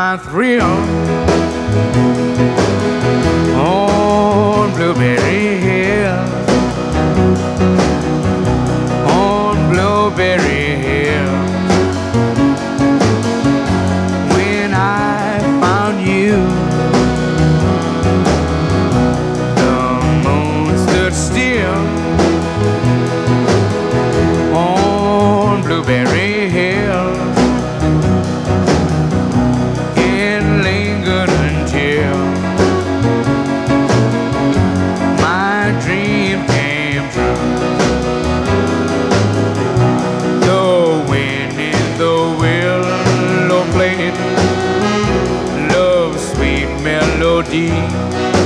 my thrill on Blueberry Hill, on Blueberry Hill. When I found you, the moon stood still on Blueberry Hill. It lingered until my dream came true. The wind in the willow played love's sweet melody.